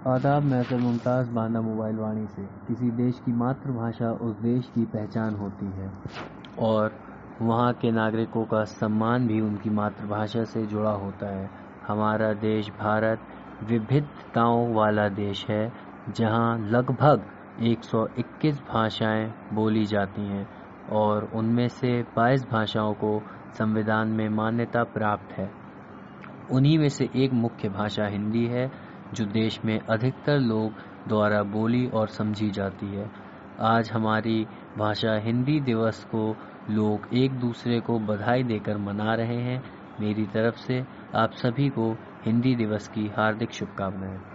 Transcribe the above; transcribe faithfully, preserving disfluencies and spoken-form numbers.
आदाब। मैं sir Mumtaz Banda mobile Vaani से। किसी देश की मातृभाषा उस देश की पहचान होती है और वहाँ के नागरिकों का सम्मान भी उनकी मातृभाषा से जुड़ा होता है। हमारा देश भारत विविधताओं वाला देश है, जहाँ लगभग एक सौ इक्कीस भाषाएं बोली जाती हैं और उनमें से बाईस भाषाओं को संविधान में मान्यता प्राप्त है। उन्हीं में से एक मुख्य भाषा हिंदी है, जो देश में अधिकतर लोग द्वारा बोली और समझी जाती है। आज हमारी भाषा हिंदी दिवस को लोग एक दूसरे को बधाई देकर मना रहे हैं। मेरी तरफ से आप सभी को हिंदी दिवस की हार्दिक शुभकामनाएं।